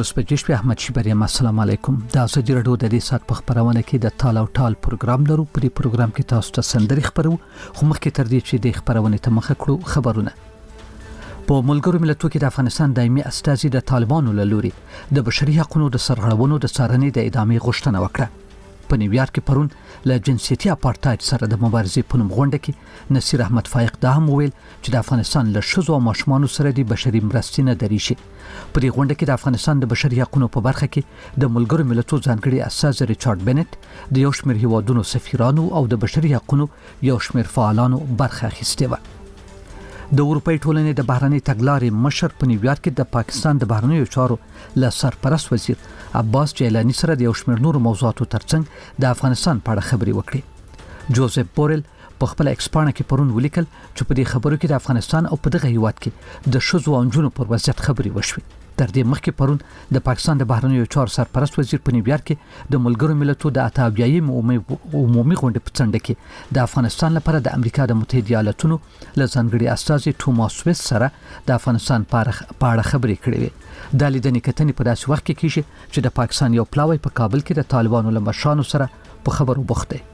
بجې شپې احمد شیبریم السلام علیکم. د ازادي رادیو د دې سات په خبرونه کې د ټال او ټال پروګرام لرو. په دې پروګرام کې تاسو ته سندري خبرو خو مخکې تر دې چې د خبرونه ته مخه کړو خبرونه. په ملګرو ملتونو کې د افغانستان دایمي استازي د طالبانو له لوري د بشري حقوقو د سرغړونو د څارنې د ادامې غوښتنه وکړه. په نیویارک کې پرون له جنسيتي اپارټاید سره د مبارزې په نوم غونډه کې نصیر احمد فائق دا هم ویل چې د افغانستان له ښځو او ماشومانو سره د بشري مرستې نه دري شي. په دې غونډه کې د افغانستان د بشري حقوقو په برخه کې د ملګرو ملتونو ځانګړي استاذ ریچارډ بنت د یو شمېر هیوادونو سفیرانو او د بشري حقوقو یو شمېر فعالانو برخه اخیستې و. د اروپای ټولنې د بهرنۍ تګلارې مشر په نیویارک کې د پاکستان د بهرنیو چارو له سرپرست وزیر عباس جیلانی سره د یو شمېر نور موضوعاتو ترڅنګ د افغانستان په اړه خبرې وکړې. جوزف بورل په خپل ایکس پاڼه کې پرون ولیکل چې په دې خبرو کې د افغانستان او په دغه هیواد کې د ښځو او نجونو پر وضعیت خبرې وشوې. تر دې مخکې پرون د پاکستان د بهرنیو چارو سرپرست وزیر په نیویارک کې د ملګرو ملتونو د اتابیایي عمومي غونډې په څنډه کې د افغانستان لپاره د امریکا د متحده ایالاتونو له ځانګړي استاذ توماس ویس سره د افغانستان په اړه خبرې کړې وې. د لیدنې کتنې په داسې وخت کې کیږي چې د پاکستان یو پلاوی په کابل کې د طالبانو له مشرانو سره په خبرو بوخت دی.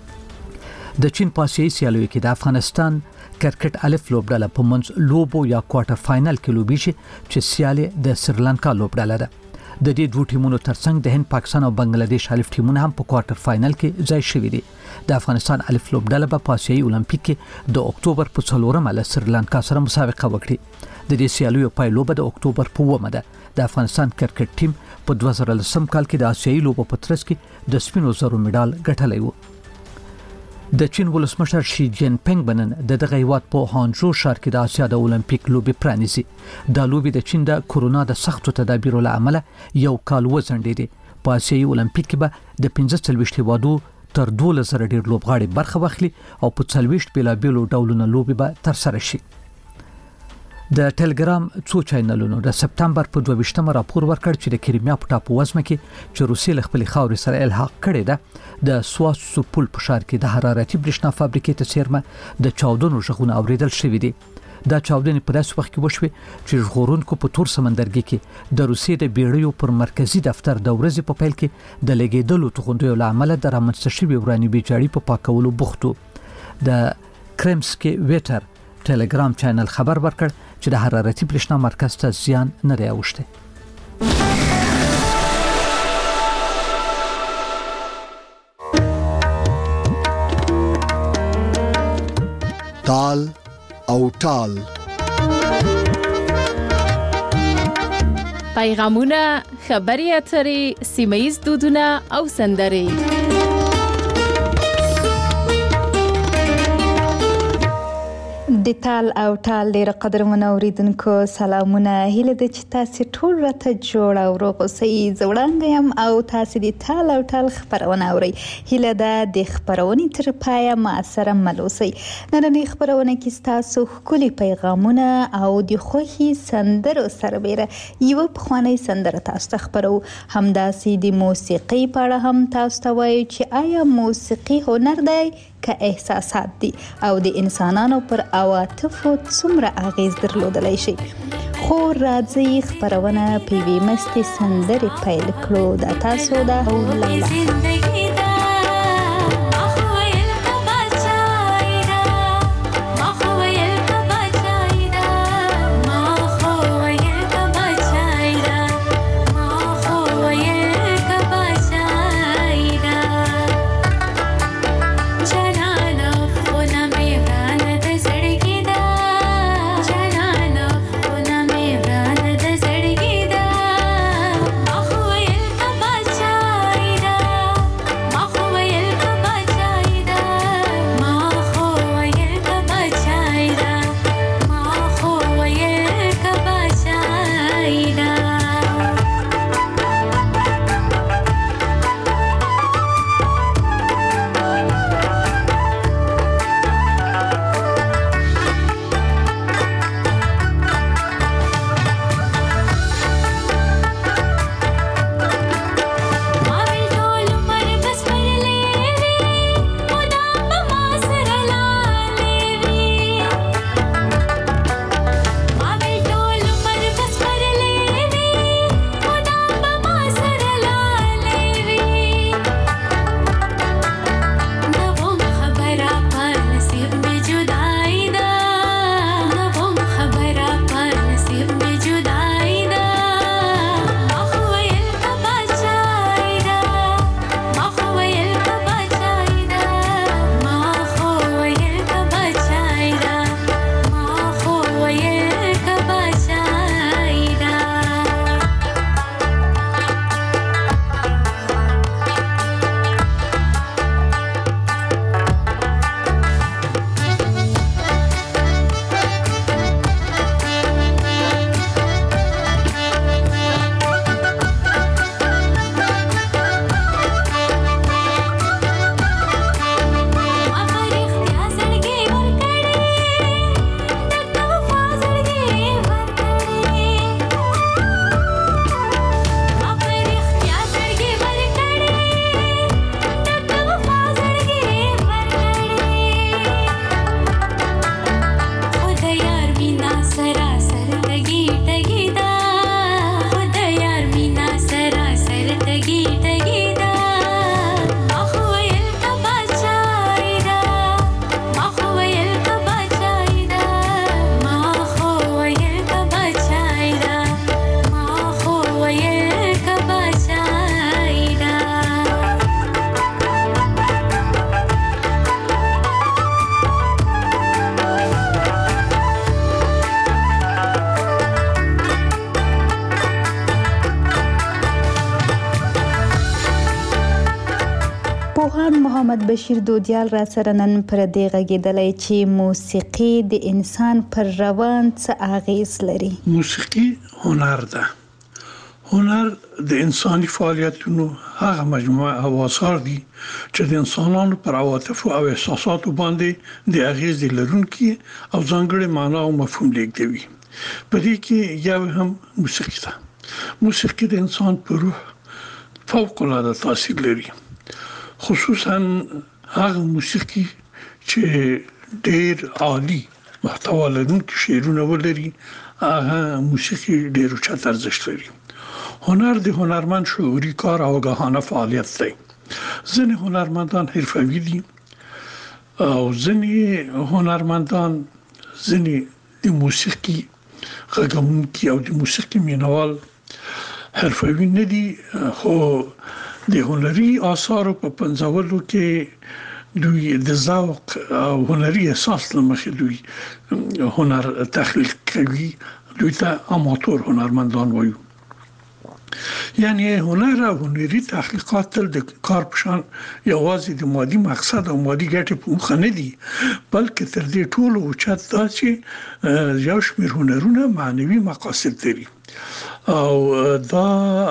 د چین په آسیایي سیالیو کې د افغانستان کرکټ الف لوبډله په منځ لوبو یا کوارټر فائنل کې لوبي شي چې سیالي د سریلانکا لوبډله ده. د دې دوه ټیمونو ترڅنګ د هند، پاکستان او بنگلاديش الف ټیمونه هم په کوارټر فائنل کې ځای شوي دي. د افغانستان الف لوبډله په آسیایي اولمپیک کې د اکتوبر په 4مه له سریلانکا سره مسابقه وکړي. د دې سیالیو پایلوبه د اکتوبر په 9مه ده. د افغانستان کرکټ ټیم په 2010 کال کې د آسیایي لوبو په ترڅ کې د سپینو زرو مډال ګټلی و. د چین ولسمشر شي جین پنګ بنن دغه هیواد په هانجو ښار کې د آسیا د اولمپیک لوبي پرانیزي. د لوبي د چین د کورونا د سختو تدابیرو له امله یو کال وځنډېدي. په آسیایي اولمپیک کې به د 45 هیوادو تر 2000 ډیر لوبغاړي برخه واخلي او په 40 بیلابیلو ډولونو لوبي به تر سره شي. د ټلګرام څو چینلونو د سپتمبر په 22مه راپور ورکړ چې د کریمیا په ټاپووزمه کې چې روسیې له خپل خاورې سره الحاق کړی ده د سواسوپول په ښار کې د حرارتي برېښنا فابریکې ته څیرمه د چاودنو غږونه اوریدل شوي دي. دا چاودنې په داسې وخت کې وشوې چې ژغورونکو په تور سمندرګي کې د روسیې د بیړیو پر مرکزي دفتر د ورځې په پیل کې د لګېدلو توغندیو له امله د رامنځته شوي وراني بیجاړي په پاکولو بوختو. د کرمسکي ویټر ټلګرام چینل خبر ورکړ چې د حرارتي برېښنا مرکز ته زیان نه دی اوښتی. ټال او ټال پیغامونه، خبري اترې، سیمه ییز دودونه او سندرې. د ټال او ټال ډېر قدرمنو اوریدونکو سلامونه. هیله ده چې تاسو ټول راته جوړ او روغ اوسئ. زه وړاندې یم او تاسو د ټال او ټال خبرونه اورئ. هیله ده د خبرونې تر پایه ما سره مل اوسئ. نننۍ خبرونه کې ستاسو ښکلي پیغامونه او د خوښي سندرو سربیره یوه پخوانۍ سندره تاسو ته خبرو. همداسې د موسیقۍ په اړه هم تاسو ته وایو چې آیا موسیقي هنر دی که احساسات دي او د انسانانو پر عواطفو څومره اغیز درلودلی شي. خو راځئ خبرونه په یوې مستې سندرې پیل کړو. دا تاسو ده او لیلا. محمد بشیر دودیال را سره نن پر دې غږېدلی چې موسیقي د انسان پر روان څه اغیز لري. موسیقي هنر ده. هنر د انساني فعالیتونو هغه مجموعه او آثار دي چې د انسانانو پر عواطف او احساساتو باندې د اغیز لرونکي او ځانګړي معنا او مفهوم لیږدوي. په دې کې یو هم موسیقي ده. موسیقي د انسان په روح فوق العاده تاثیر لري، خصوصا هغه موسیقي چې ډېر عالی محتوا لرونکي شعرونه ولري، هغه موسیقي ډېر اوچت ارزښت لري. هنر د هنرمند شعوري کار او آگاهانه فعالیت دی. ځینې هنرمندان حرفوي دي او ځینې هنرمندان د موسیقي غږونکي او د موسیقي مینوال حرفوي نه دي، خو د هنري آثارو په پنځولو کې دوی د ذوق او هنري احساس له مخې دوی هنر تخلیق کوي. دوی ته اماتور هنرمندان وایو. یعنی هنر او هنري تحقیقات تل د کار په شان یوازې د مادي مقصد او مادي ګټې په موخه نه دي، بلکې تر دې ټولو اوچت دا چې یو شمېر هنرونه معنوي مقاصد لري او دا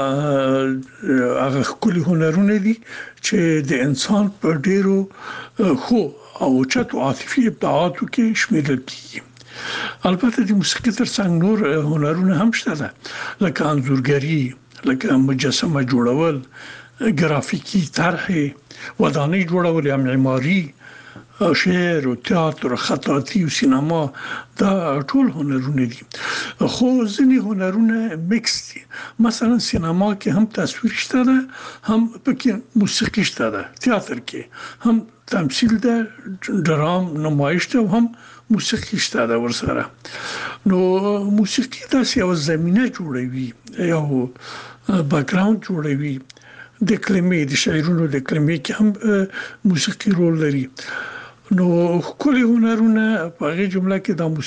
هغه ښکلي هنرونه دي چې د انسان په ډېرو خو او اوچتو عاطفي ابداعاتو کې شمیرل کیږي. البته د موسیقي ترڅنګ نور هنرونه هم شته ده، لکه انځورګري، لکه مجسمه جوړول، ګرافیکي طرحې، ودانۍ جوړول، یا معماري، شعر او تئاتر، خطاطي او سینما. دا ټول هنرونه دي، خو ځینې هنرونه میکس دي. مثلا سینما کې هم تصویر شته ده، هم پکې موسیقي شته ده. تئاتر کې هم تمثیل ده، ډرام نمایش ده، هم موسیقي شته ده ورسره. نو موسیقي داسې یو زمینه جوړوي، یو بیکګراوند جوړوي. د کلمې د شعرونو د کلمې کې هم موسیقي رول لري. نو ښکلي هنرونه په هغې جمله کې د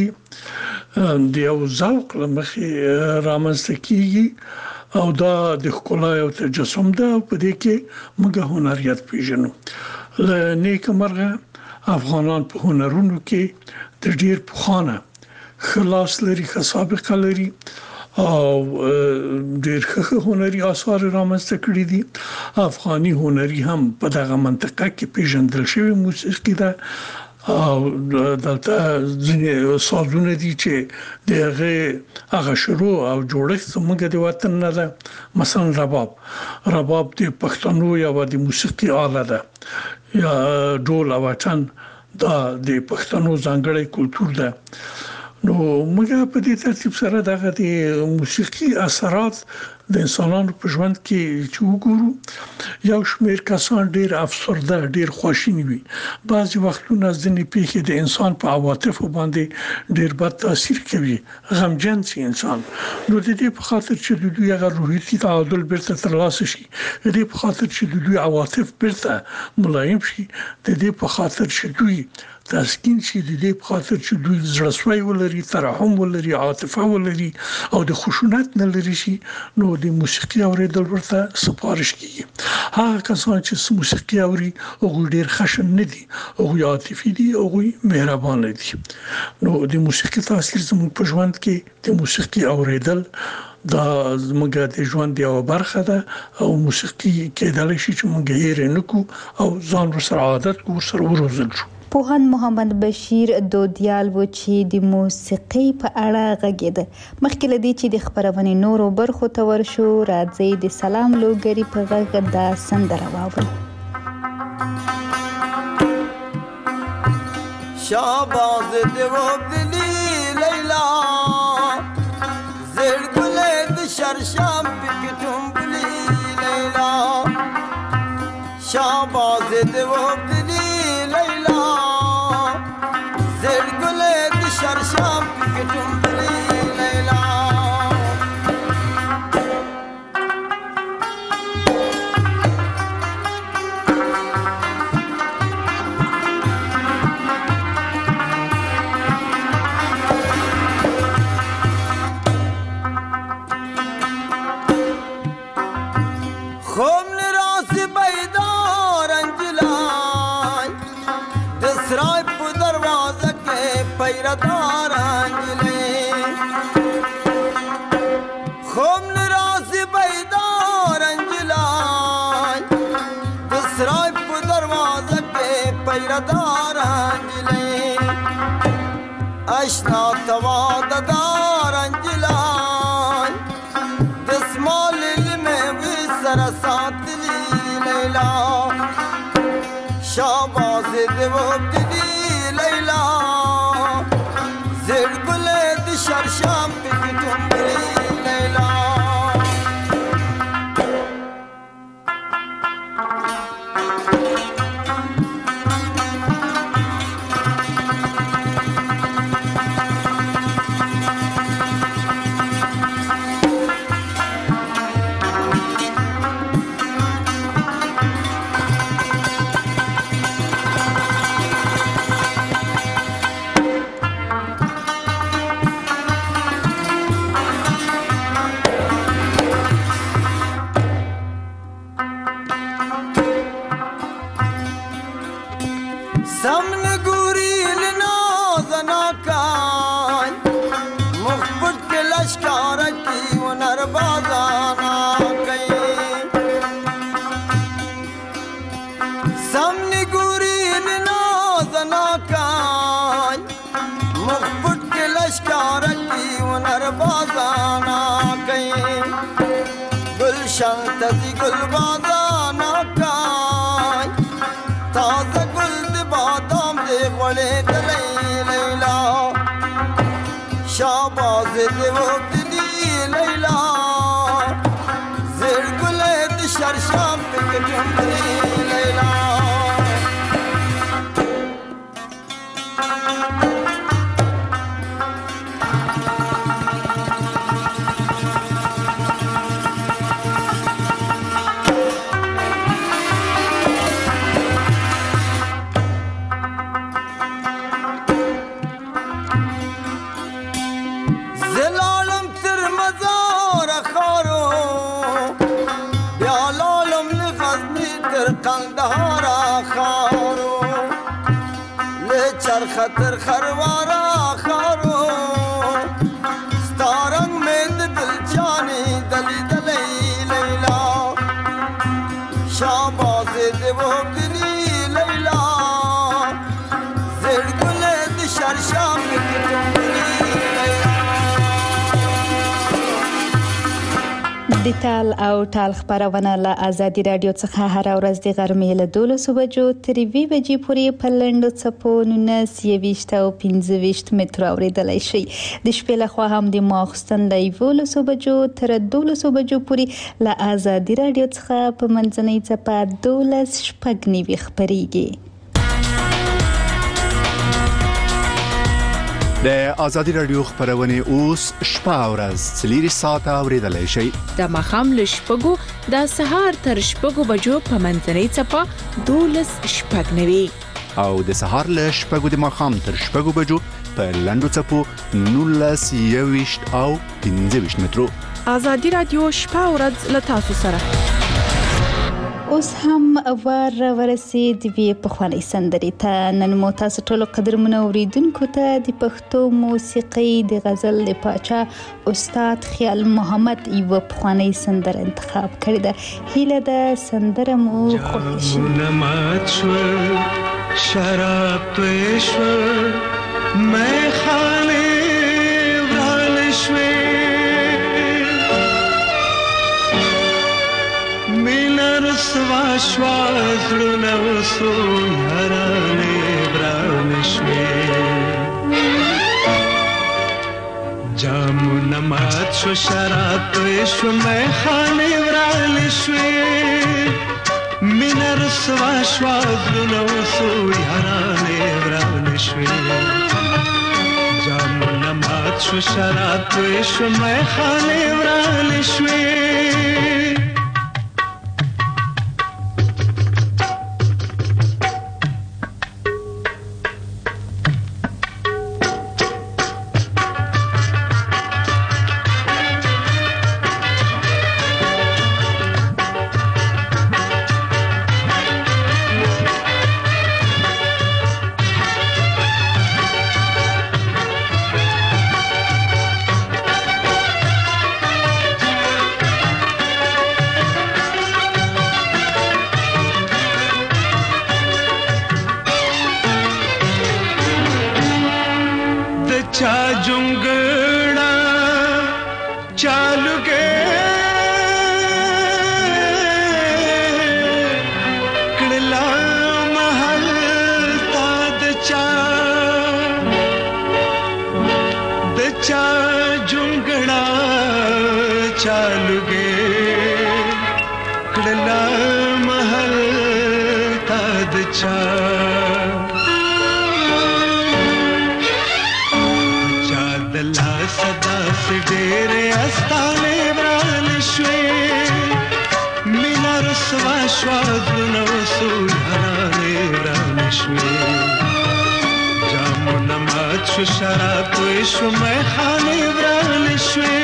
موسیقي د یو ذوق له مخې رامنځته کیږي او دا د ښکلا یو تجسم ده او په دې کې موږ هنریت پیژنو. له نیکه مرغه افغانان په هنرونو کې د ډېر پخوانه ښه لاس لري، ښه سابقه لري او ډېر ښه هنري آثار رامنځته کړي دي. افغاني هنري هم په دغه منطقه کې پیژندل شوی موسیقي ده او دلته ځینې سازونه دي چې د هغه شروع او جوړښت زموږ د وطن نه ده. مثلا رباب د پښتنو یوه د موسیقي آله ده، یا ډول او اټن دا د پښتنو ځانګړی کلتور ده. نو موږ په دې ترتیب سره دغه د موسیقي اثرات د انسانانو په ژوند کې چې وګورو، یو شمېر کسان ډېر افسرده، ډېر خواشیني وي. بعضې وختونه ځینې پیښې د انسان په عواطفو باندې ډېر بد تاثیر کوي، غمجن شي انسان. نو د دې په خاطر چې د دوی هغه روحیتي تعادل بیرته ترلاسه شي، د دې په خاطر چې د دوی عواطف بیرته ملایم شي، د دې په خاطر چې دوی تسکین شي، د دې په خاطر چې دوی زړهسوی ولري، ترحم ولري، عاطفه ولري او د خشونت نه لرې شي، نو د موسیقي اوریدل ورته سپارش کیږي. هغه کسان چې موسیقي اوري هغوی ډېر خشن نه دي، هغوی عاطفي دي، هغوی مهربانه دي. نو د موسیقي تاثیر زموږ په ژوند کې د موسیقي اوریدل دا زموږ د ژوند یوه برخه ده او موسیقي کېدلی شي چې موږ یې هېر نه کړو او ځان ورسره عادت کړو، ورسره وروزل شو. پوهاند محمد بشیر دودیال و چې د موسیقي په اړه غږېده. مخکې له دې چې د خپرونې نورو برخو ته ورشو، راځئ د سلام لوګري په غږ دا سندره واورو. شاباز دیوبدلی لیلا زیر گل شرشم پکتم بلی لیلا شاباز دیوبدلی لیلا زیر گل شرشم پکتم بلی لیلا خوم نراس بیدار انجلا پیردار انجلی خوم نراسی بیدار انجلای دسرای پو دروازه کے پیردار انجلی اشنا تواددار انجلای دسمال علم وی سرسات لیلا شاباز دیو لیلا زیر گل دشار شام پیکتون بلی لیلا سمن گوری لنازنا کان مخبت کے لشکار کی ونر بازانا کئی سمن گوری لنازنا کان مخبت کے لشکار کی ونر بازانا کئی گلشن تزی گل بازانا کان تازہ گل بادام دے بڑے دلی لیلا شاباز دیو دلی لیلا زیر گلے دشار شام پہ کٹھنڈی لیلا قندهارا خارو لچر خطر خروارا خارو ستارنگ میں دلچانی دلی دلی لیلا شاباز دیو دلی لیلا زیر گلے دشار شام د تال او ټال خبرونه له آزادي رادیو څخه هر ورځ د غرمې له 12 بجو تر 2 بجې پورې په لنډو څپو 19 او 25 متر اوریدلای شي د شپې له خوا هم د ماخستن له 11 بجو تر 12 بجو پورې له آزادي رادیو څخه په منځنۍ څپه 12 شپږ خبريږي د آزادي رادیو خبرونه اوس شپه ورځ 3 ساعته اوریدلای شي د مخام له شپږو د سهار تر شپږو بجو په منځنۍ څپه 12 شپږ او د سهار له شپږو د مخام تر شپږو بجو په لنډو څپو 19 او 25 مترو آزادي رادیو شپه ورځ له تاسو سره اوس هم ورسید وی په خواني سندري ته نن مو تاسو ټول قدرمنو اوریدونکو ته د پښتو موسیقي د غزل د پاچا استاد خیال محمد یو په خواني سندر انتخاب کړی ده هیله ده سندره مو خوښ شي نمات شو شراب پېښو مې خانه ورال شوي سوا شوازلو نوسو هرانه برانشوی جامو نمات شو شراب توشو میخانه برانشوی مینر سوا شوازلو نوسو هرانه برانشوی جامو نمات شو شراب توشو میخانه برانشوی जुंगड़ा चालू के कड़ला महल ताद चा जुंगड़ा चालू के कड़ला महल ताद चा सदा से डेरे अस्ताने ब्राल श्वे मिना रसवा श्वाद नवसु हराने ब्राल श्वे जामु नमाज शराब विश्व में खाने ब्राल श्वे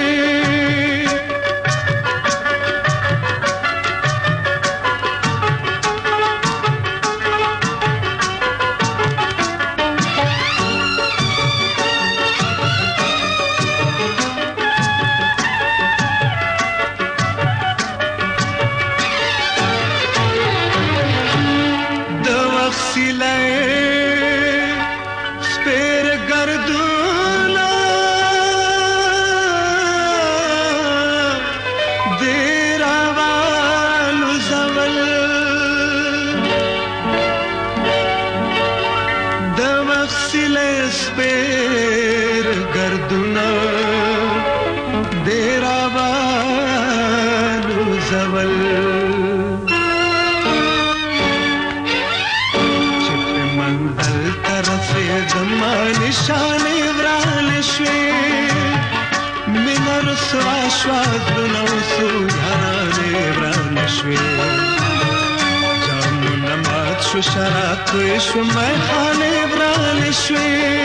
शराब विश्व में खाने ब्राल श्वे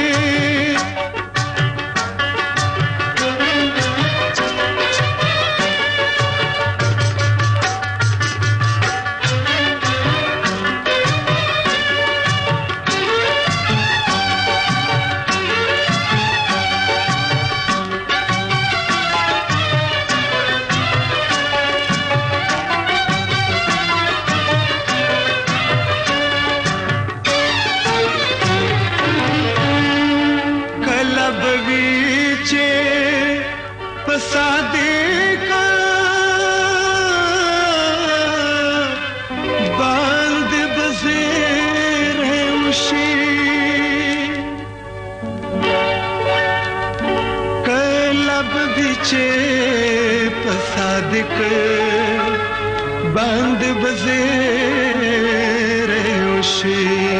बंद बज़ेरे उशी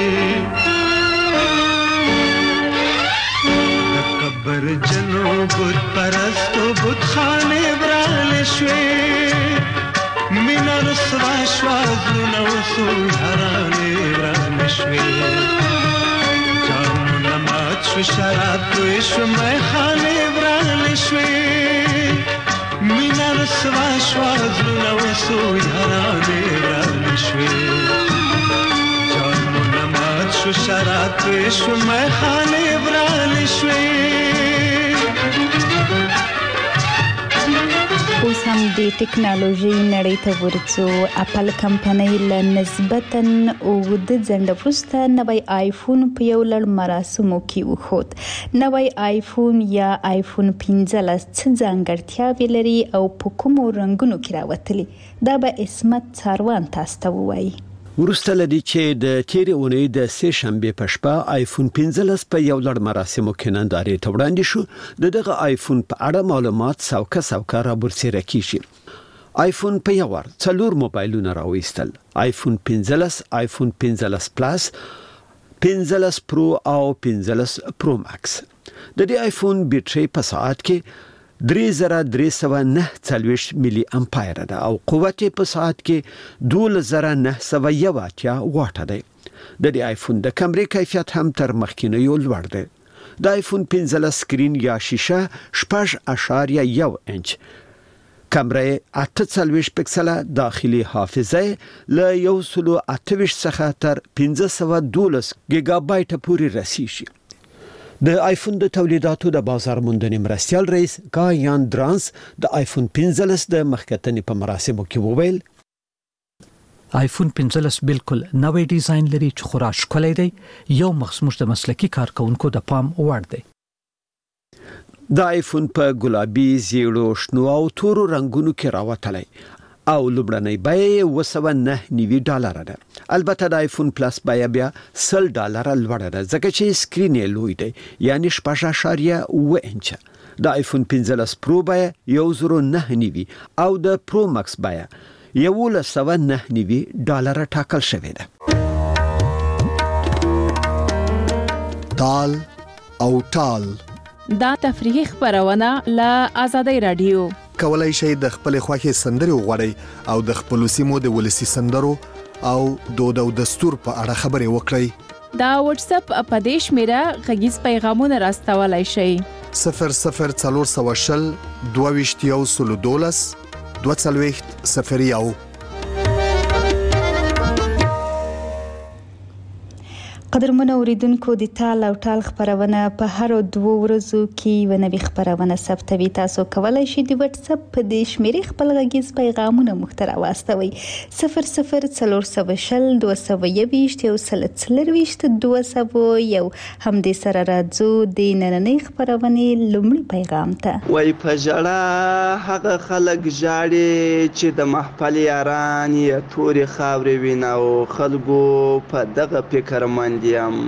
कब्र जनो बुत परस्तो बुत खाने ब्राल श्वे मिना रसवा श्वास नवसु हराने ब्राल श्वे जामु नमाज शराब विश्व में खाने ब्राल श्वे मिना रसवा श्वास नवसु हराने ब्राल श्वे जामु नमाज शराब विश्व में खाने ब्राल श्वे اوس هم د ټکنالوژي نړۍ ته ورڅو اپل کمپنۍ له نسبتاً اوږد ځنډ وروسته نوی آیفون په یو لړ مراسمو کې وښود. نوی آیفون یا آیفون 15 څه ځانګړتیاوې لري او په کومو رنګونو کې راوتلي؟ دا به عصمت څاروان تاسو ته ووایي. ورسته لدی چې د تیرې اونۍ د سه شنبه په شپه آیفون 15 په یو لړ مراسمو کې نندارې ته وړاندې شو. دغه آیفون په اړه معلومات سوکه را برسېره کیږي. آیفون په یو ور څلور موبایلونه راوېستل: آیفون 15، آیفون 15 پلس، 15 پرو او 15 پرو ماکس. د دې آیفون بیټرۍ په ساعت کې 3349 ملي امپایر ده او قوت په ساعت کې 12901 واټ ده. د دې آیفون د کیمرې کیفیت هم تر مخکینیو لوړ ده. د آیفون 15 سکرین یا شیشه 6.1 انچ، کیمرې 48 پکسله، داخلي حافظه له 128 څخه تر 512 گیگا بایټ پورې رسیږي. د آیفون د تولیداتو د بازار موندنې مرستیال رئیس کایان درانس د آیفون 15 د مخکتنې په مراسمو کې وویل: آیفون 15 بالکل نوې ډیزاین لري چې خورا ښکلی دی، یو مخ زموږ د مسلکي کارکونکو د پام وړ دی. د آیفون 15 د کیمرې کیفیت هم تر مخکینیو لوړ دی. د آیفون 15 سکرین یا شیشه 6.1 انچ، کیمرې 48 پکسله، داخلي حافظه له 128 څخه تر 512 د آیفون په ګلابي، زیړو، شنو او تورو رنگونو کې راوتلی او لومړنۍ بیه $109 ده. البته د آیفون پلس بیه بیا $100 لوړه ده ځکه چې سکرین یې لوی دی، یعنی 6.7 انچه. د آیفون 15 پرو بیه $109 او د پرو ماکس بیه $1,109 ټاکل شوې ده. تال او ټال دا تفریحي خبرونه له آزادۍ رادیو. کولای شئ د خپل خوښي سندري وغوړئ او د خپل سیمو د ولسی سندرو او دود او دستور په اړه خبرې وکړئ. دا واتس اپ په دې شمیره غږیز پیغامونه راستولای شئ. 00420 22 22 قدرمن اوریدونکو د تال او ټال خبرونه په هر 2 ورځو کې ونوي خبرونه ثبتوي. تاسو کولای شئ د واتس اپ په دې شمیرې خپل غږیز پیغامونه محتوا واستوي. 00420 221 200 هم دې سره راځو د نننۍ خبرونه لومړی پیغام ته. وای په جړه هغه خلک جاړي چې د محفل یاران یې توري خاورې ویناو. خلکو په دغه فکر مند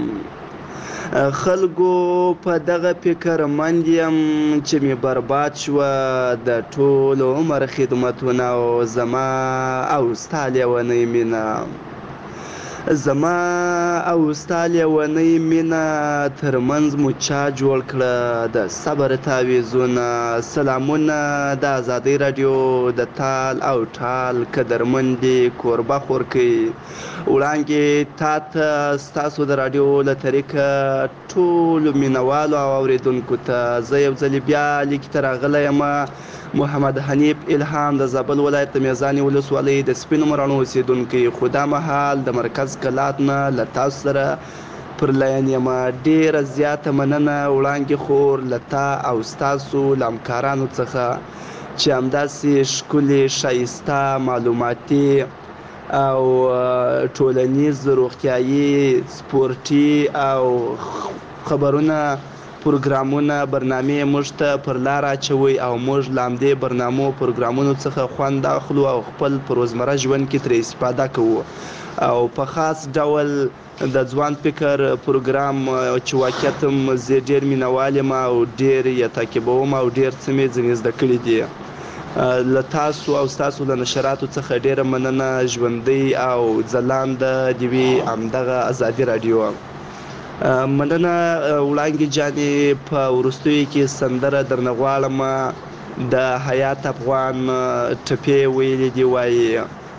خلکو په دغه فکر مند یم چې می برباد شو د ټول عمر خدمتونه او زما او ستا لیونۍ مینا. زما او ستا لیونۍ مینا ترمنځ مو چا جوړ کړه د صبر تعویضونه. سلامونه د آزادۍ رادیو د تال او ټال قدرمندې کوربه خورکۍ. وړاندې تاته ستاسو د رادیو له طریقه ټول مینوالو او اوریدونکو ته زه یو ځل بیا لیک ته راغلی یم. محمد حنیف الهام د زابل ولایت د میزانې ولسوالۍ د سپینو مراڼو اوسیدونکی. خو دا مهال د مرکز کلات نه له تاسو سره پر لاین یم. ډیره زیاته مننه وړاندې خور له تا او ستاسو له همکارانو څخه چې همداسې ښکلي ښایسته معلوماتي او ټولنیز روغتیایي سپورټي او خبرونه پروګرامونه برنامې موږ ته پر لار اچوي او موږ له همدې برنامو پروګرامونو څخه خوند اخلو او خپل په روزمره ژوند کې ترې استفاده کوو. او په خاص ډول د ځوان فکر پروګرام چې واقعیت زه ډېر مینوال یم او ډېر یې تعقیبوم او ډېر څه مې ځینې زده کړي دي. له تاسو او ستاسو له نشراتو څخه ډېره مننه. ژوندۍ او ځلانده دې وي همدغه ازادي رادیو. مننه وړانګې جانې. په وروستیو کې سندره درنه غواړم. د حیات افغان ټپې ویلې دي وایي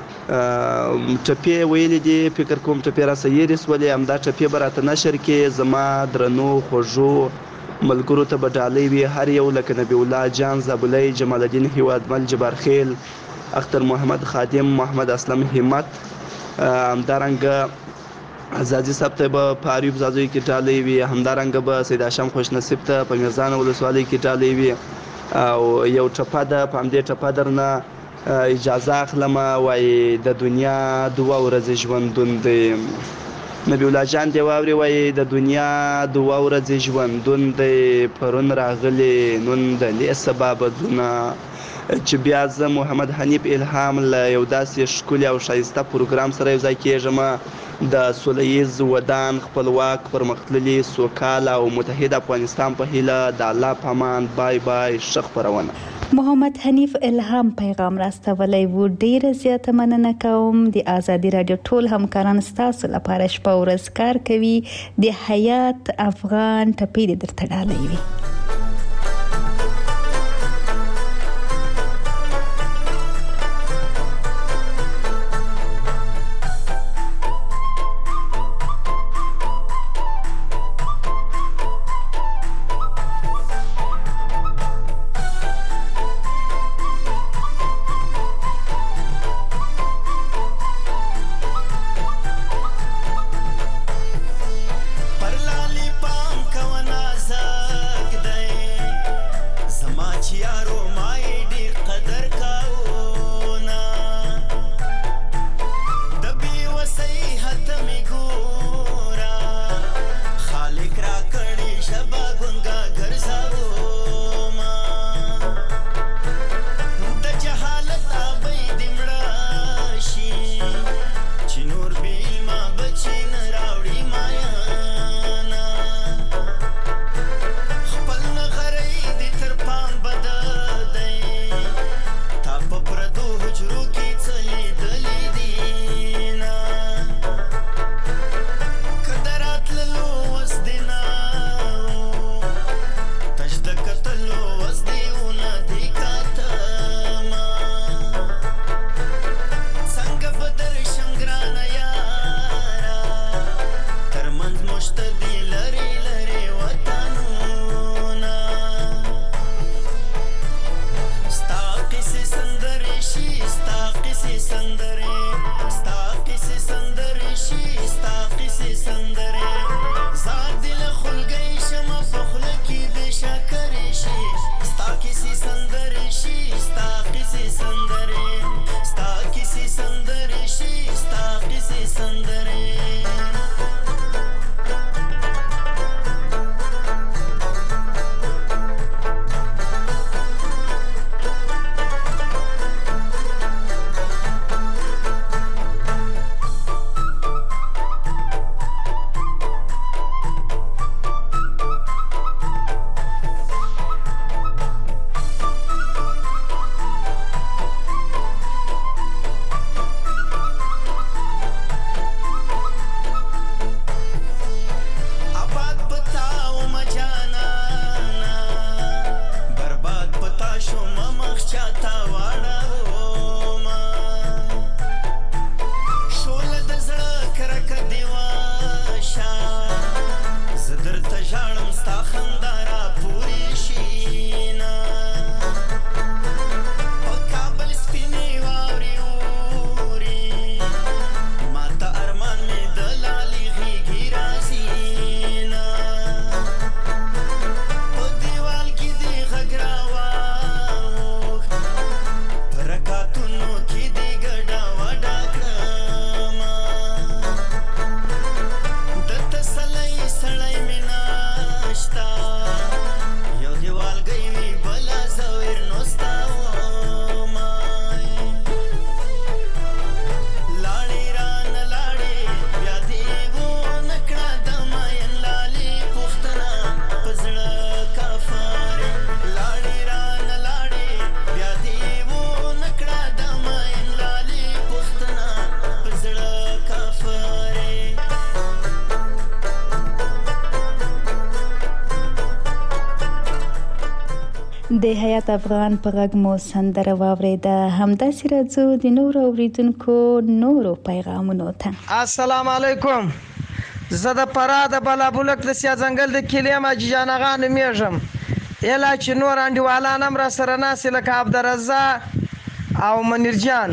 ټپې ویلې دي فکر کوم ټپې را سیرې سولې همدا ټپې به راته نشر کې. زما درنو خوږو ملګرو ته به ډالۍ وي هر یو لکه نبی الله جان زابلی، جمال الدین هیوادمل، جبار خیل، اختر محمد خادم، محمد اسلم همت. همدارنګه ازادي صاحب ته به په اریوب زازوی کې ډالۍ وي. همدارنګه به سید هاشم خوش نصیب ته په میزان ولسوالۍ کې ډالۍ وي. او یو ټپه ده په همدې ټپه درنه اجازه اخلم. وایي د دنیا 2 ورځې ژوندون دی. نبی الله جان دی واوري وایي د دنیا 2 ورځې ژوندون دی. پرون راغلی نن د لې سبا بدونه. چې بیا زه محمد حنیف الهام له یو داسې ښکلي او ښایسته پروګرام سره یو ځای کېږم د سوله ییز ودان خپلواک پرمختللي سوکاله او متحد افغانستان په هیله. د الله په امان. بای بای. ښه خپرونه. محمد حنیف الهام پیغام راستولی و. ډیره زیاته مننه کوم. د آزادي رادیو ټول همکاران ستاسو لپاره شپه ورځ کار کوي. د حیات افغان ټپې دې درته ډالۍ وي. پر لالی پام کو نازک د حیات افغان په غږ مو سندره واوریده. همداسې راځو د نورو اوریدونکو نورو پیغامونو ته. السلام علیکم. زه د فراه د بلابلک د سیا ځنګل د کلیم حاجي جان اغا نومیږم. اله چې نور انډیوالان هم را سره ناستې لکه عبدالرزاق او منیر جان.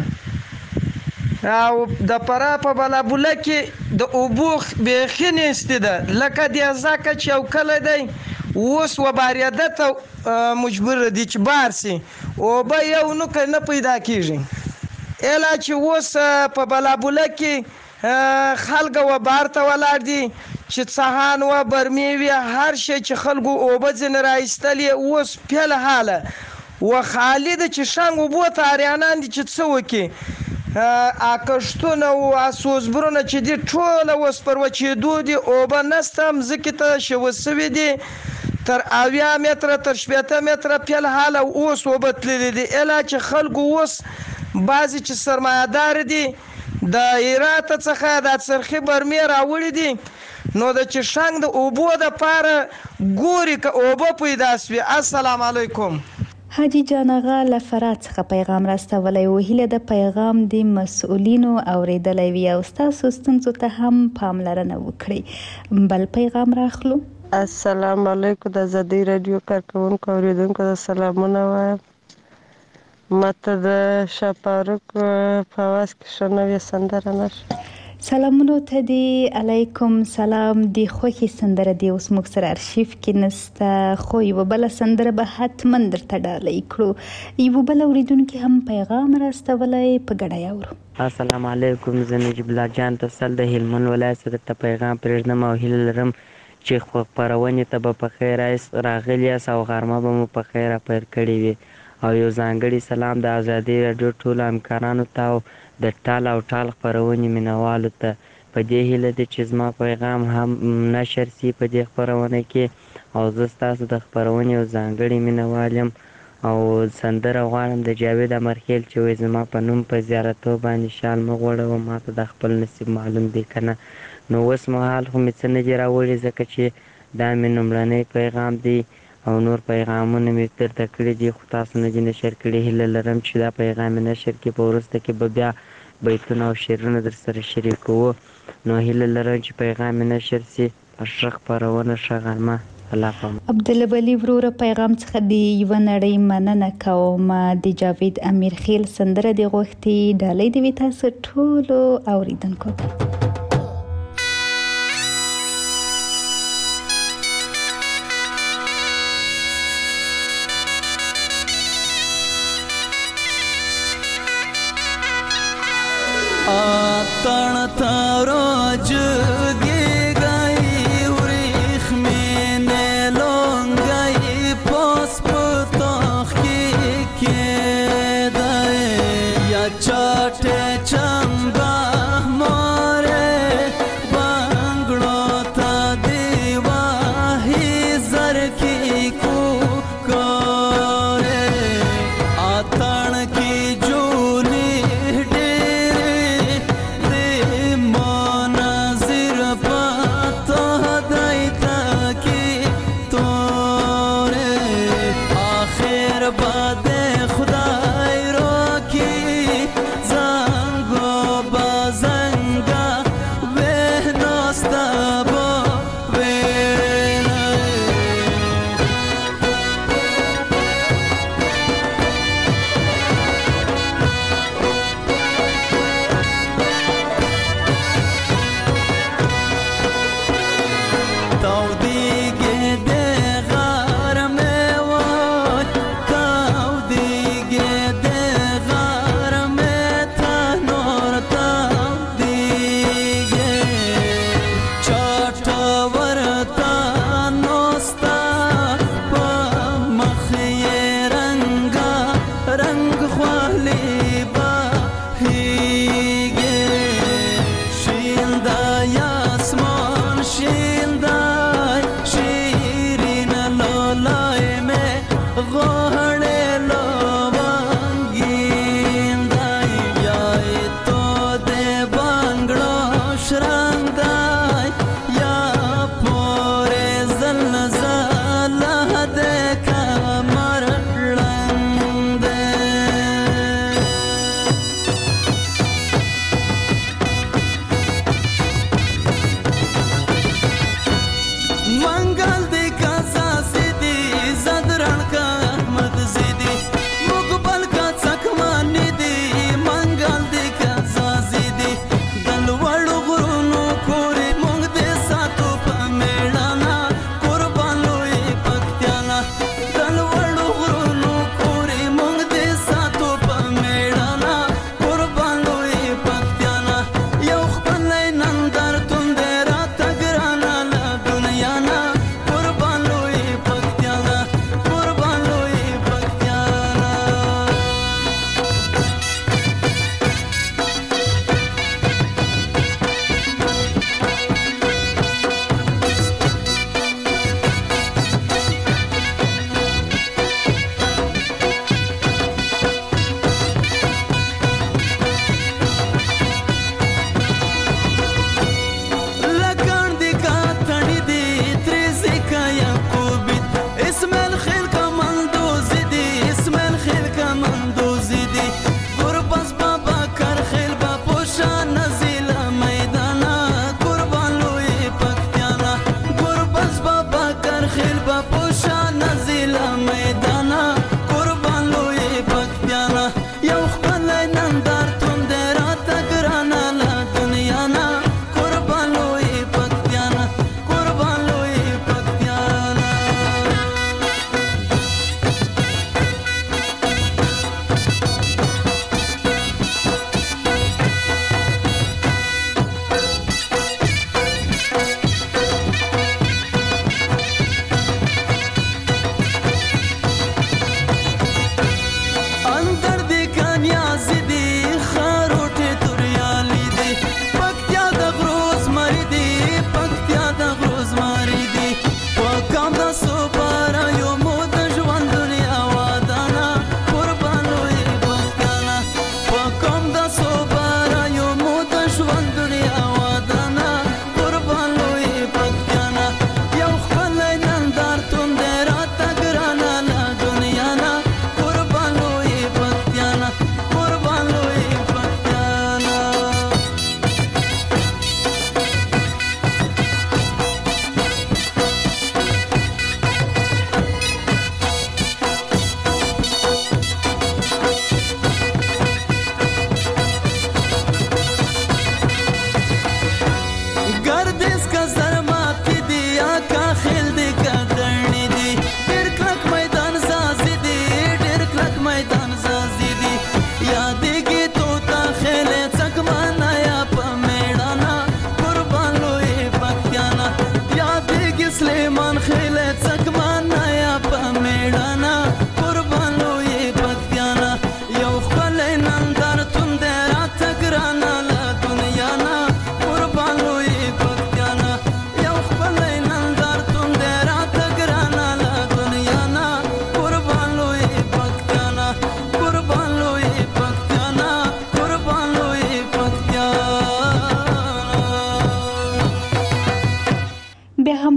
او د فراه په بلابلک کې د اوبو بیخي نیستې ده لکه د ځکه چې یو کلی دی اوس وباریده ته مجبور دي چې بار سي اوبه یو نه پیدا کیږي. اله چې اوس په بلابلک کې خلک وبار ته ولاړ دي چې څهان و برمې وي هر شی چې خلکو اوبه ځینې راایستلې اوس پیل حاله و خالد چې شنګ اوبو ته اریانان دي چې څه وکړي. کښتونه او اسوزبرونه چې دي ټوله اوس پر وچېدو دي اوبه نسته مځکې ته شوه سوي دي تر 80 متره تر 80 متره پیل حاله اوس اوبه تللي دي. اله چې خلکو اوس بعضې چې سرمایه‌دار دي د هرات څخه د څرخي برمې راوړي دي نو د چې شنګ د اوبو دپاره ګوري که اوبه پیدا سوي. السلام علیکم. حاجی جان اغا له فراه څخه پیغام راستولی و. هیله د پیغام د مسؤلینو اوریدلی وي او ستاسو ستونزو ته هم پاملرنه وکړي. بل پیغام راخلو. السلام علیکم. د ازادي رادیو کارکونکو اوریدونکو د سلامونه وایم. ماته د شاپاروک په اواز کې ښه نوې سندره نشه. سلامونو ته دی. علیکم سلام. د خوښي سندره دی اوس موږ سره ارشیف کې نسته خو یوه بله سندره به حتما درته ډالۍ کړو. یوه بله اوریدونکي هم پیغام راستولی په ګډه یې اورو. السلام علیکم. زه نجیب الله جان تسل د هلمند ولایت څخه درته پیغام پرېږدم او هیله لرم چې خپرونې ته به په خیر راغلي یاست او غرمه به مو په خیر پیل کړې وي. او یو ځانګړي سلام د ازادي راډیو ټولو همکارانو ته او د ټال او ټال خپرونې مینوالو ته. په دې هیله ده چې زما پیغام هم نشر سي په دې خپرونه کې او زه ستاسو د خپرونې یو ځانګړی مینوال یم او سندره غواړم د جاوید امرخیل چې وایي زما په نوم په زیارتو باندې شال مه غوړوه ماته د خپل نصیب معلوم دی که نه. نو اوس مهال خو مې څه نه دي راوړي ځکه چې دا مې لومړنی پیغام دی او نور پیغامونه مې درته کړي دي خو تاسو نه دي نشر کړي. هیله لرم چې دا پیغام مې نشر کړي په وروسته کې به بیا بیتونه او شعرونه در سره شریکوو. نو هیله لرم چې پیغام مې نشر سي ښه خپرونه ښه غرمه. الله پامان. عبدالبلی وروره پیغام څخه دی یو نړۍ مننه کوم. د جاوید امیر خیل سندره دی غوښتي ډالۍ دی تاسو ټولو اوریدونکو ته. तण तारो जुगी गई उरिख में ने लोंगई पोस पुतोख के दे या चाटे चंबा मोरे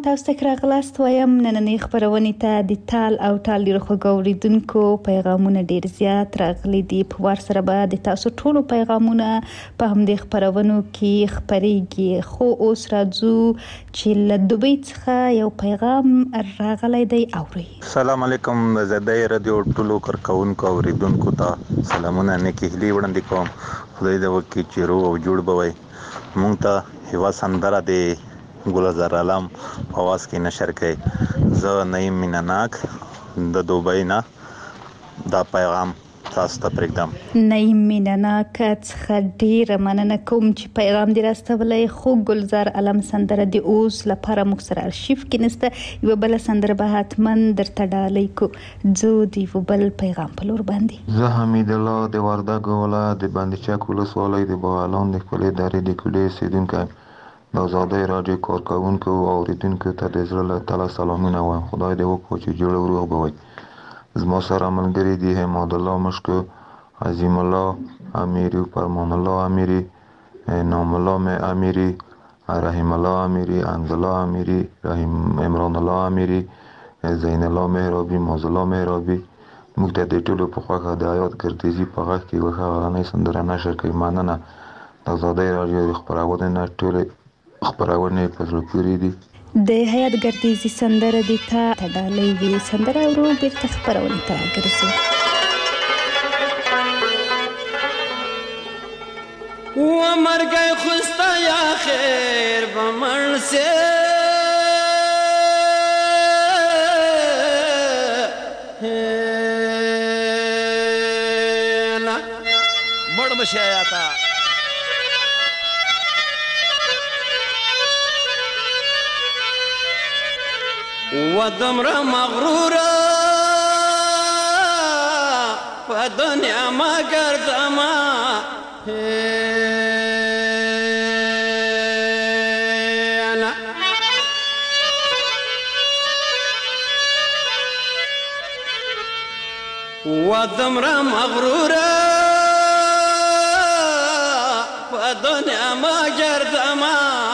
تاسو ته راغلاست وایم نننۍ خبرونې ته د تال او ټال ډېرو خوږو اورېدونکو پیغامونه ډېر زیات راغلي دي. په وار سره به د تاسو ټولو پیغامونه په همدې خبرونو کې خپرېږي. خو اوس راځو چې له دوبۍ څخه یو پیغام راغلی دی. اورئ. السلام علیکم. زه د رادیو ټولو کارکونکو اوریدونکو ته سلامونه نیکې هیلې وړاندې کوم. خدای دې وکړي چې روغ او جوړ به وئ. مونږ ته یوه سندره د ګلزار عالم په اواز کې نشر کړئ. زه نعیم مینه-ناک د دوبۍ نه دا پیغام تاسو ته پرېږدم. نعیم مینه-ناک څخه ډېره مننه کوم چې پیغام دې راستولی. خو ګلزار عالم سندره د اوس لپاره موږ سره ارشیف کې نشته. یوه بله سندره به حتما درته ډالۍ کو. ځو د یوه بل پیغام په لور باندې. زه حمید الله د وردګو ولایت د بندچک ولسوالۍ د بغلان د خپلې درې د کوډې اوسېدونکی یم. د ازادۍ راډیو کارکوونکو او اورېدونکو ته د زړه له تله سلامونه وایم. خدای دې وکړي چې جوړ او روغ به وئ. زما سره ملګري دي حماد الله مشکو، عظیم الله امیری، فرمان الله امیری، نام الله امیری، رحیم الله امیری، انز الله امیری، عمران الله امیری، زین الله مهرابی، ماز الله مهرابی. موږ ته د ټولو په خوښه د حیات ګردیزي په غږ کې یوه ښه غرنۍ سندره نشر کوي. مننه. د ازادۍ راډیو د خپرونې نه ټولې خپرونې په زړه پورې دي. د حیات ګردیزي سندره دې ته ډالۍ وي. سندره ورو بیرته خپرونې ته راګرځو. ومرګی خوستا یا خیر بمړ سے مړ مشه آیاتا ودمره مغروره په دنیا ما ګرځما ودمره مغروره په دنیا ما ګرځما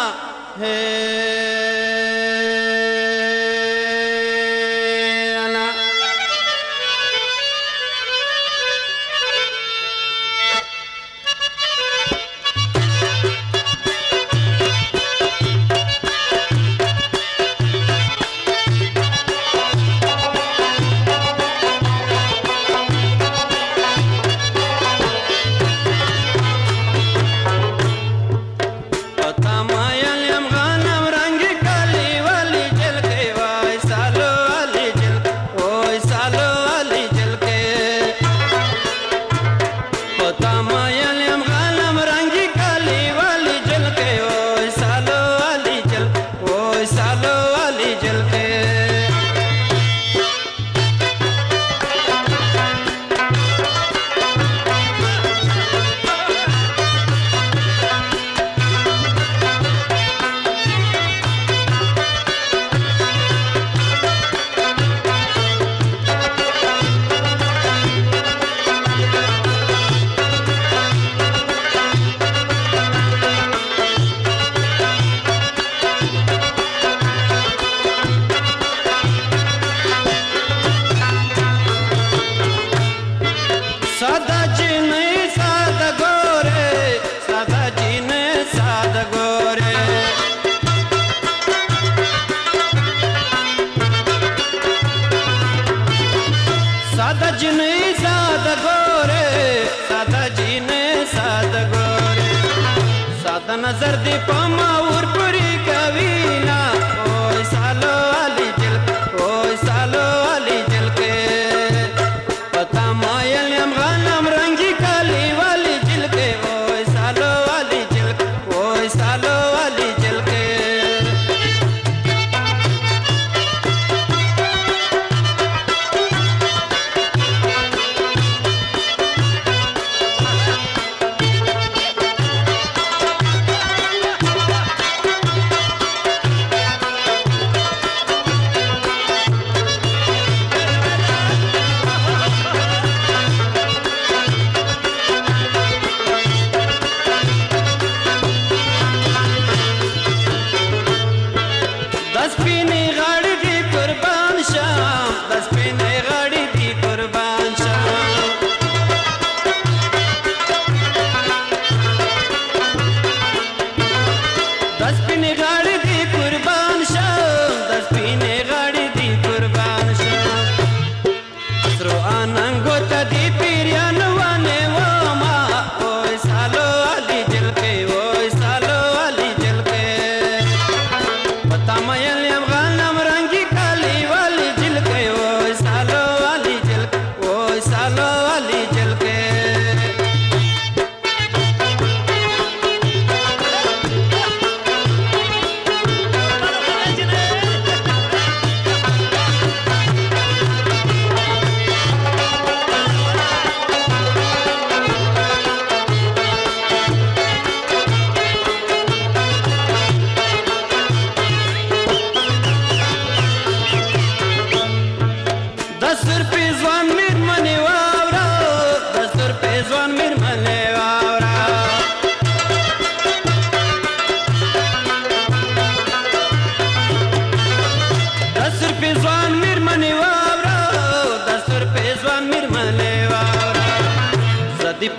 नजर दे पमा और पूरी कवीना ओए सालो अली जल ओए सालो अली जल के पता मायल हम गनम रंगी काली वाली जल के ओए सालो अली जल ओए सालो अली जल के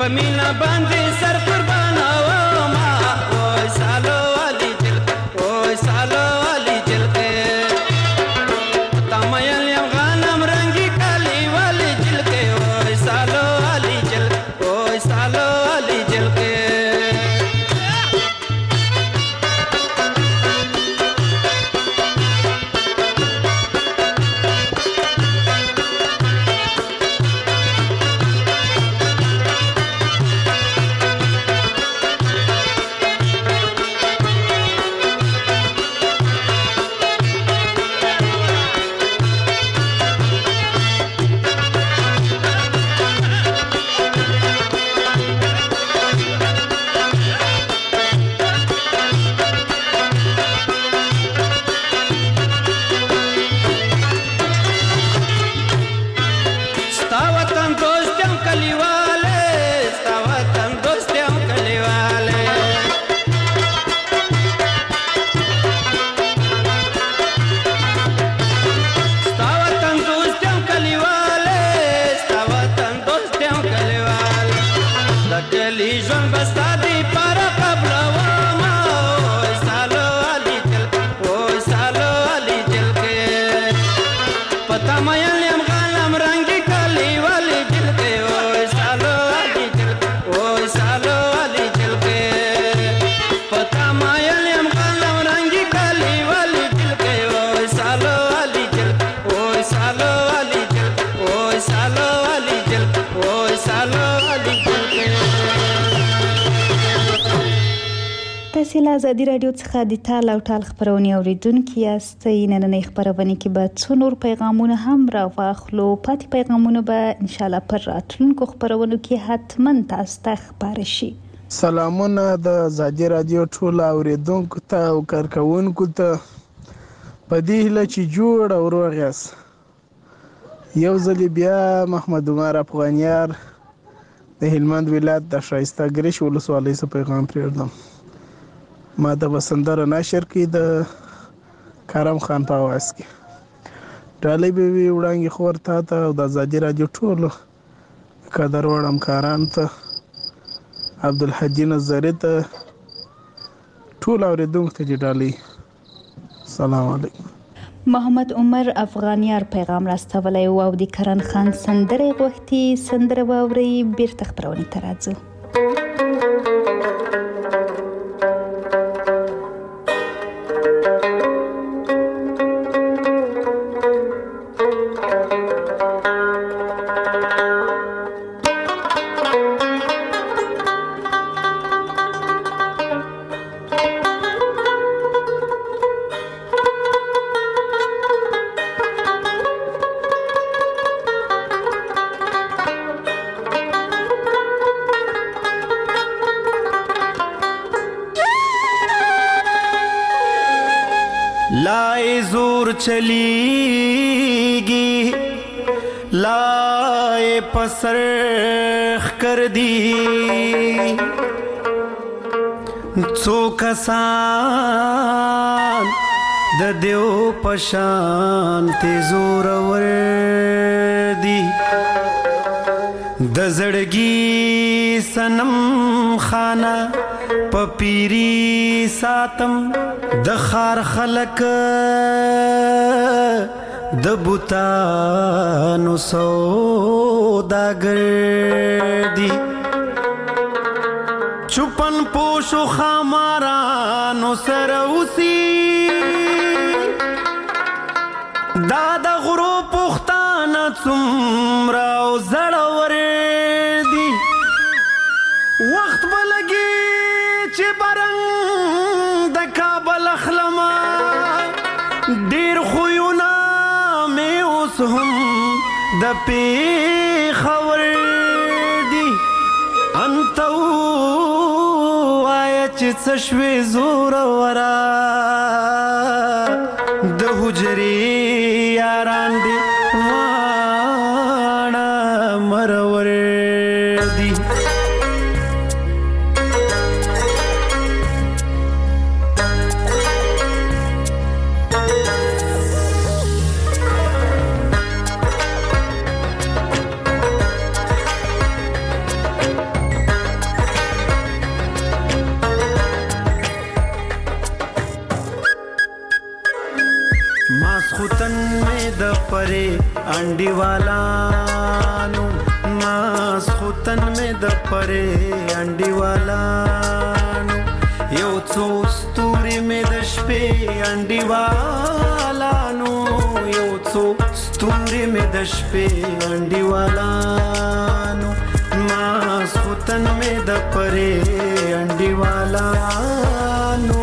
پمینا باندې سر قربانا و ما وای سالو علي جل وای سالو علي جل کې تمایل یم غنم رنگي کالي والي جل کې وای سالو علي جل وای سالو علي جل کې تاسو له ازادي رادیو څخه د تال او ټال خبرونه اوریدونکو یاست. نننۍ خبرونه کې به څو نور پیغامونه هم راواخلو. پاتې پیغامونه به ان شاء الله پر راتلونکو خبرونو کې حتما تاسو ته خبر شي. سلامونه د ازادي رادیو ټول اوریدونکو ته او کارکونکو ته په دې هیله چې جوړ او روغ یاست. یو ځل بیا محمد عمر افغانیار د هلمند ولایت د شایسته ګریش ولسوالۍ څخه پیغام پرېږدم. ما د وسندره نشر کې د کرم خان په आवाज کې ډالۍ به وی وړاندې خور ته او د ازادي رادیو ټول قدر وړم کاران ته عبدالحجی نظری ته ټول اوریدونکو ته ډالۍ. سلام علیکم. محمد عمر افغانیار پیغام راستولی او د کرن خان سندره غوښتي. سندره واوري بیرته خبرونه ته راځو. لائے زور چلیگی لائے پسرخ کر دی څو کسان د دیو پشان ته زور ور دی د زړګي سنم خانه پپیری ساتم د خار خلق د بوتانو سوداګر دی چوپن پوشو خامارانو سره اوسي دا د غرو پختانه څومره او زړور دی وخت بلګي چې برنګ د کابل اخلما ډیر خوونه مې اوس هم د پیښور دی انتو آیا چې څه شوې زور ورا د حجرې یاران دی واڼه مرور دی ماسختن مې د پرې انډیوالانو ماسختن مې د پرې انډیوالانو یو څو ستوري مې د شپې انډیوالانو یو څو ستوري مې د شپې انډیوالانو ماسختن مې د پرې انډیوالانو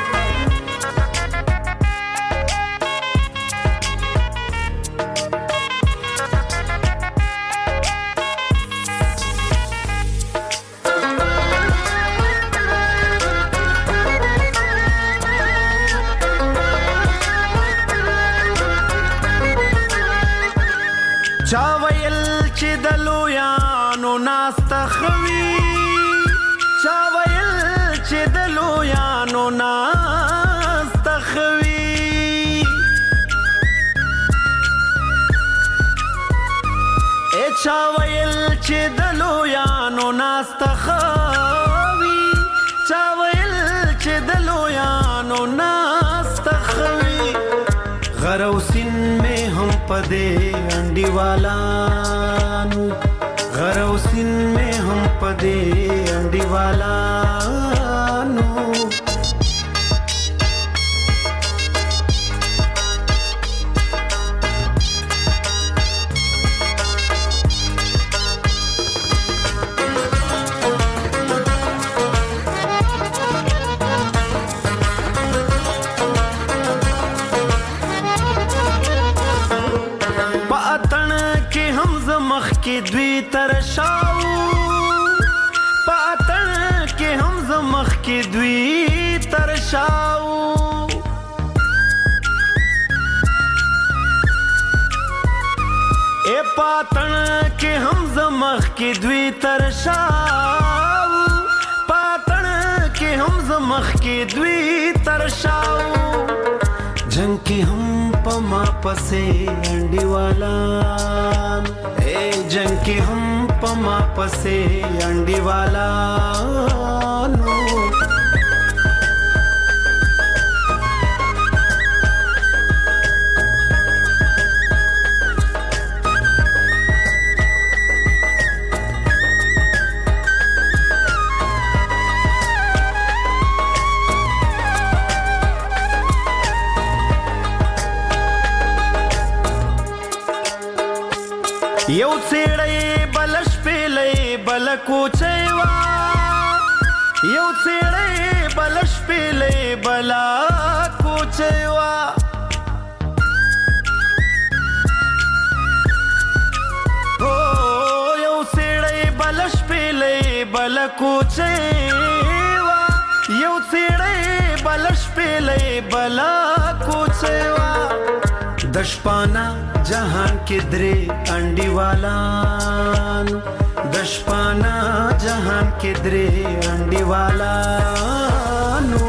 چا ویل چې د لویانو ناسته خوي چا ویل چې د لویانو ناسته خوي چا ویل چې د لویانو ناسته خوي چا ویل چې د لویانو ناسته خوي غروسین میں ہم پدے انڈیوالانو غروسین میں ہم پدے انڈیوالانو کې دوی ترشاو پاتن کې هم زمخ کې دوی ترشاو اے پاتن کې هم زمخ کې دوی ترشاو پاتن کې هم زمخ کې دوی ترشاو جنگ کې هم پما پسې انډیوالان جنگ کی ہم پما پسے انڈیوالانو یو څېړی بلش پیلې بل کوچېوا یو څېړی بلش پیلې بل کوچېوا او یو څېړی بلش پیلې بل کوچېوا یو څېړی بلش پیلې بل کوچېوا دشپانا جهان کې درې انډیوالانو دشپانا جهان کې درې انډیوالانو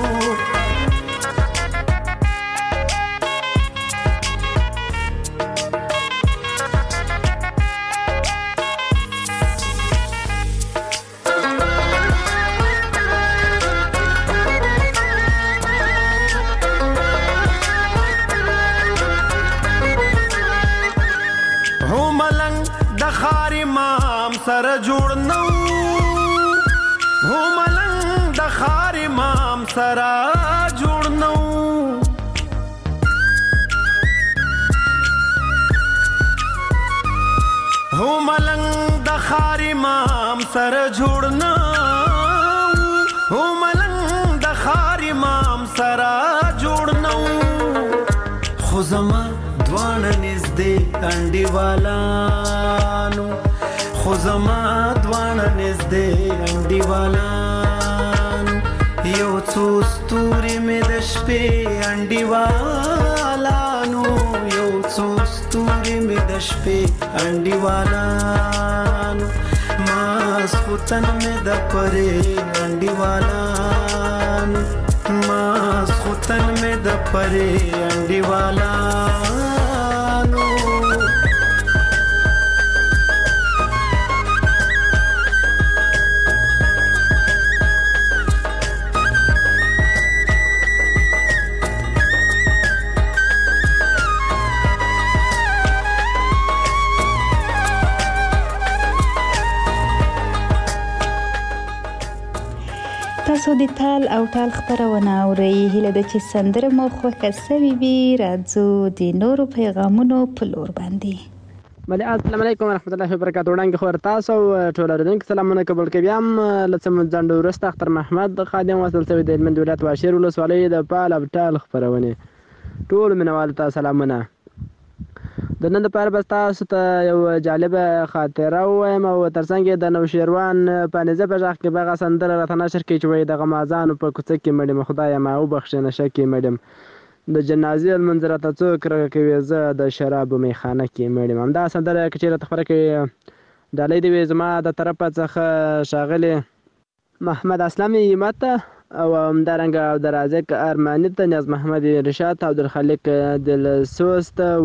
سر جوړ نو هو ملنګ د خار امام سره جوړ نو هو ملنګ د خار امام سره جوړ نو هو ملنګ د خار امام سره جوړ نو خو زما دوانه نږدې انډیوالانو خو زما دوانه نږدې انډیوالانو یو څو ستوري مې د شپې انډیوالانو یو څو ستوري مې د شپې انډیوالانو ماسختن مې د پرې انډیوالانو ماسختن مې د پرې انډیوالانو تاسو د تال او ټال خبرونه اورئ. هیله ده چې سندره مو خوښه سوي وي. راځو د نورو پیغامونو په لور باندې. بله السلام علیکم ورحمت الله وبرکاتو. وړاندې خبر تاسو ټول اوریدونکو سلامونه قبول کوي. هم لڅم ځنډ ورسته اختر محمد خادم وصل شوی د هلمند ولایت واشیر ولسوالۍ د پال او ټال خبرونه. ټول مینوالو ته سلامونه. د نن لپاره به تاسو ته یو جالبه خاطره ووایم او ترڅنګ د نوشیروان په نظر په غږ کې به سندره راته نشر کوي چې وایي د غمازانو په کوڅه کې مړم خدای ما وبخښه نشه کې مړم د جنازې لمونځ راته څوک راکوي زه د شرابو میخانه کې مړم. همدا سندره که چېرې ته خپره کوي ډالۍ دې وي زما د طرفه څخه ښاغلي محمد اسلامي همت او همدارنګه عبدالرازق ارماني ته نیاز محمد رشاد عبدالخالق دلسوست او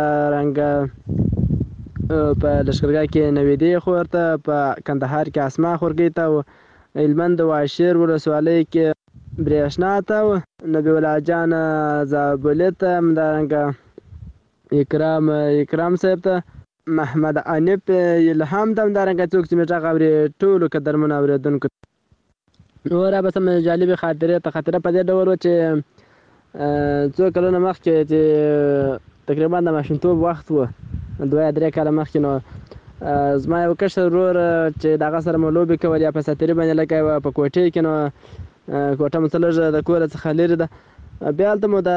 همدارنګه په لښکرګاه کې نویدې خور ته په کندهار کې اسما خورګۍ ته او هلمند واشیر ولسوالۍ کې برېښنا ته نبي الله جان زابلي ته همدارنګه اکرام صاحب ته محمد انیب الهام ته همدارنګه څوک چې مې غږ اوري ټولو قدرمنو اورېدونکو نوره به سم جالبې خاطرې ته خاطره په دې ډول وه چې څو کلونه مخکې چې تقریبا د ماشومتوب وخت و 2-3 کاله مخکې نو زما یو کشر ورور چې د هغه سره مو لوبې کول یا په ساتري باندې لکه یوه په کوټې کې نو کوټه مو څه لږ د کوره څخه لرې ده. بیا هلته مو د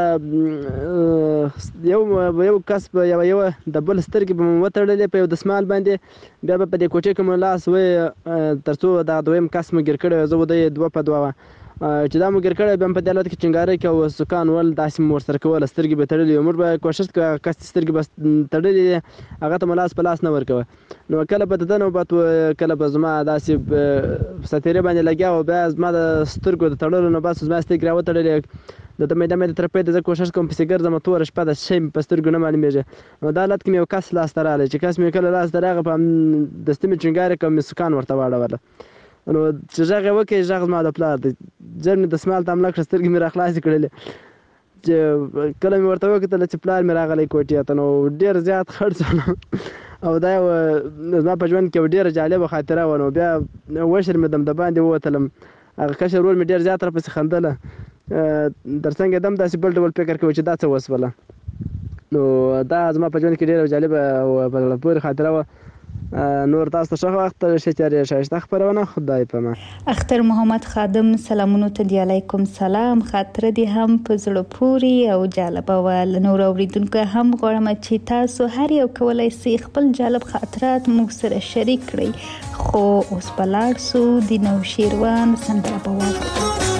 یو کس په یوه د بل سترګې به مو وتړلې په یو دسمال باندې. بیا به په دې کوټې کې مو لاس وی تر څو دا دویم کس مو ګیر کړی زه به د 2 په 2 چې دا مو ګیر کړی بیا په دې حالت کې چنګارۍ کوي او سکان ول داسې مو ورسره کوله سترګې به تړلې وي. موږ به کوشش کوو کس سترګې به تړلې هغه ته مو لاس په لاس نه ورکوه. نو کله به د ده نوبت و کله به زما داسې ستیرې باندې لګیا و بیا زما د سترګو د تړلو نه بس زما سترګې راوتړلې د میده طرفې ته زه کوشش کوم پسې ګرځم توره شپه ده شی مې په سترګو نه معلومېږي. نو دا حالت کې مې یو کس لاسته راغلی چې کس مې کله لاسته راغی په دستي مې چنګارې کړم مې سکان ورته واړوله. نو چې غږ یې وکړي غږ زما د پلار دی ژر مې دسمال ته حمله کړه سترګې مې راخلاصې کړلې چې کله مې ورته وکتله چې پلار مې راغلی کوټې ته نو ډېر زیات خړ شولم او دا یو زما په ژوند کې ډېره جالبه خاطره وه. نو بیا وشرمېدم د باندې ووتلم هغه کشر ورور مې ډېر زیات راپسې خندله ترڅنګ دم داسې بل ډول فکر کوي چې دا څه وسوله. نو دا زما په ژوند کې ډېره جالبه او په زړه پورې خاطره وه. نور تاسو ته ښه وخت ښه ښایسته خپرونه خدای په امان. اختر محمد خادم سلامونو ته دی علیکم سلام. خاطره دې هم په زړه پورې او جالبه وه. له نورو اورېدونکو هم غواړم چې تاسو هر یو کولی سئ خپل جالب خاطرات موږ سره شریک کړئ. خو اوس به لاړ سو د نوشیروان سندره به واورو.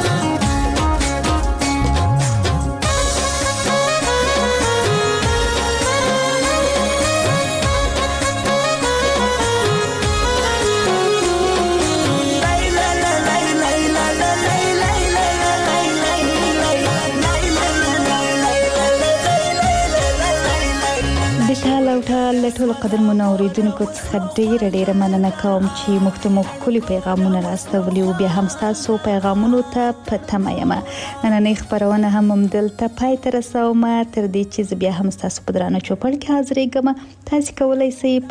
له ټولو قدرمنو اورېدونکو څخه ډېره مننه کوم چې موږ ته مو ښکلي پیغامونه راستولي او بیا هم ستاسو پیغامونو ته په تمه یم. نننۍ خپرونه هم همدلته پای ته رسوم تر دې چې زه بیا هم ستاسو په درانه چوپړ کې حاضرېږم. تاسې کولی سئ په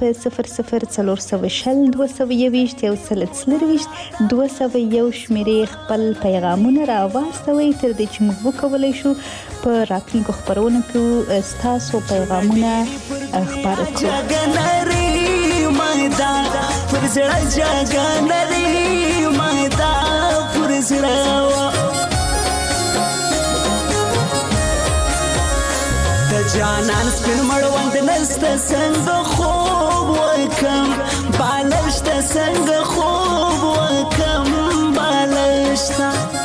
00402021 شمېرې خپل پیغامونه راواستوئ تر دې چې موږ وکولی شو په راتلونکو خپرونو کې ستاسو پیغامونه خپاره کړو. جانان سپین مړوند نسته څنګه خوب وکم بالشته څنګه خوب وکم بالشته